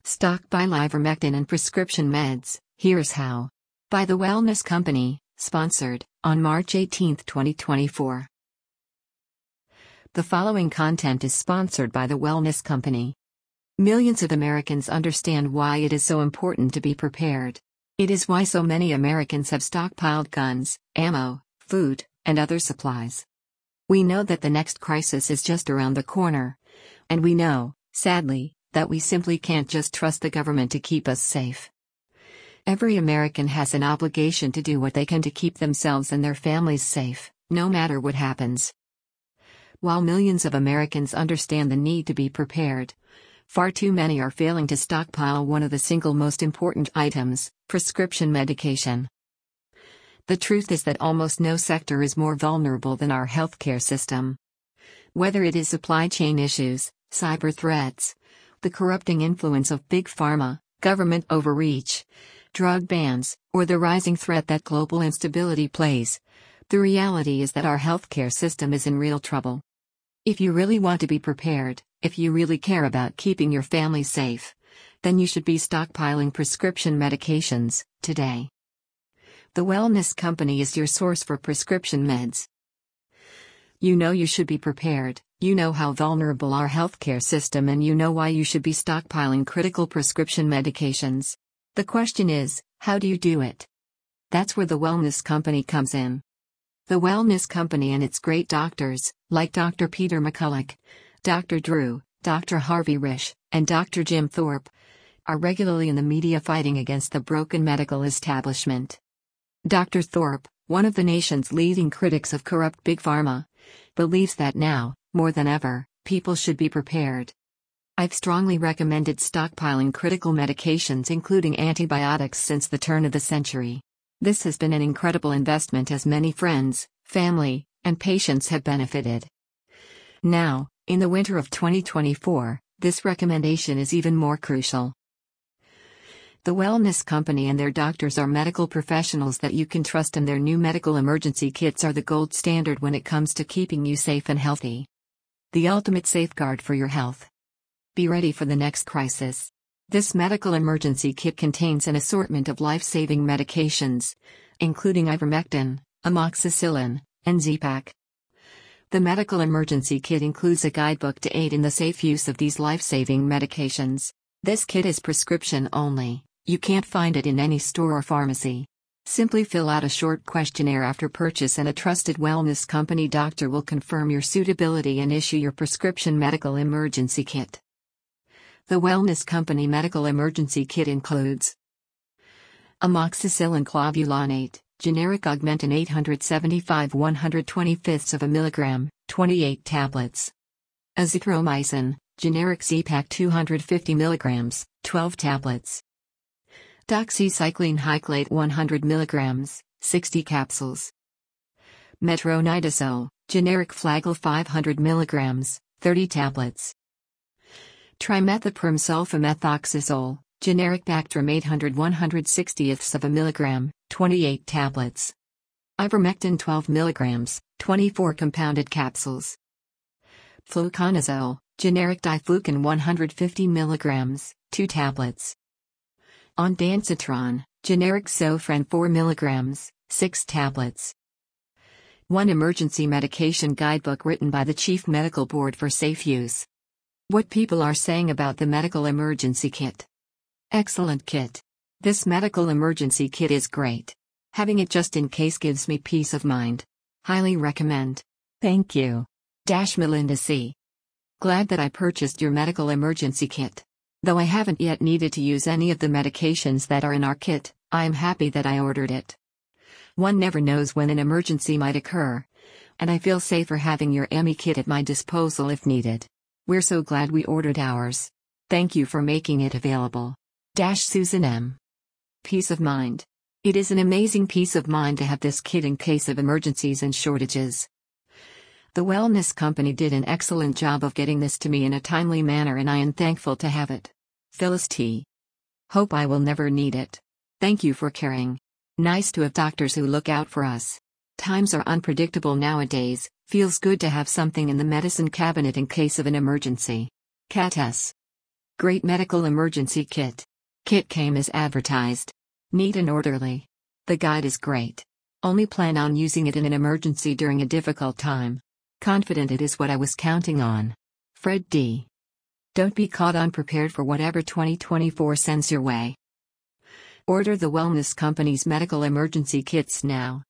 Stockpile ivermectin and prescription meds, here's how. By The Wellness Company, sponsored, on March 18, 2024. The following content is sponsored by The Wellness Company. Millions of Americans understand why it is so important to be prepared. It is why so many Americans have stockpiled guns, ammo, food, and other supplies. We know that the next crisis is just around the corner. And we know, sadly, that we simply can't just trust the government to keep us safe. Every American has an obligation to do what they can to keep themselves and their families safe, no matter what happens. While millions of Americans understand the need to be prepared, far too many are failing to stockpile one of the single most important items, prescription medication. The truth is that almost no sector is more vulnerable than our healthcare system. Whether it is supply chain issues, cyber threats, the corrupting influence of big pharma, government overreach, drug bans, or the rising threat that global instability plays, the reality is that our healthcare system is in real trouble. If you really want to be prepared, if you really care about keeping your family safe, then you should be stockpiling prescription medications today. The Wellness Company is your source for prescription meds. You know you should be prepared, you know how vulnerable our healthcare system, and you know why you should be stockpiling critical prescription medications. The question is, how do you do it? That's where the Wellness Company comes in. The Wellness Company and its great doctors, like Dr. Peter McCullough, Dr. Drew, Dr. Harvey Risch, and Dr. Jim Thorpe, are regularly in the media fighting against the broken medical establishment. Dr. Thorpe, one of the nation's leading critics of corrupt big pharma, believes that now, more than ever, people should be prepared. I've strongly recommended stockpiling critical medications including antibiotics since the turn of the century. This has been an incredible investment as many friends, family, and patients have benefited. Now, in the winter of 2024, this recommendation is even more crucial. The Wellness Company and their doctors are medical professionals that you can trust, and their new medical emergency kits are the gold standard when it comes to keeping you safe and healthy. The ultimate safeguard for your health. Be ready for the next crisis. This medical emergency kit contains an assortment of life-saving medications, including ivermectin, amoxicillin, and Z-Pak. The medical emergency kit includes a guidebook to aid in the safe use of these life-saving medications. This kit is prescription only. You can't find it in any store or pharmacy. Simply fill out a short questionnaire after purchase, and a trusted Wellness Company doctor will confirm your suitability and issue your prescription medical emergency kit. The Wellness Company medical emergency kit includes amoxicillin clavulanate, generic Augmentin 875 1/125 of a milligram, 28 tablets. Azithromycin, generic Z-Pak 250 milligrams, 12 tablets. Doxycycline Hyclate 100 milligrams, 60 capsules. Metronidazole, generic Flagyl 500 milligrams, 30 tablets. Trimethoprim sulfamethoxazole, generic Bactrim 800 1/160 of a milligram, 28 tablets. Ivermectin 12 milligrams, 24 compounded capsules. Fluconazole, generic Diflucan 150 milligrams, 2 tablets. Ondansetron, generic Zofran 4 milligrams, 6 tablets. One emergency medication guidebook written by the Chief Medical Board for safe use. What people are saying about the medical emergency kit. Excellent kit. This medical emergency kit is great. Having it just in case gives me peace of mind. Highly recommend. Thank you. Melinda C. Glad that I purchased your medical emergency kit. Though I haven't yet needed to use any of the medications that are in our kit, I am happy that I ordered it. One never knows when an emergency might occur, and I feel safer having your ME kit at my disposal if needed. We're so glad we ordered ours. Thank you for making it available. Susan M. Peace of mind. It is an amazing peace of mind to have this kit in case of emergencies and shortages. The Wellness Company did an excellent job of getting this to me in a timely manner, and I am thankful to have it. Phyllis T. Hope I will never need it. Thank you for caring. Nice to have doctors who look out for us. Times are unpredictable nowadays, feels good to have something in the medicine cabinet in case of an emergency. Cat S. Great medical emergency kit. Kit came as advertised. Neat and orderly. The guide is great. Only plan on using it in an emergency during a difficult time. Confident it is what I was counting on. Fred D. Don't be caught unprepared for whatever 2024 sends your way. Order the Wellness Company's medical emergency kits now.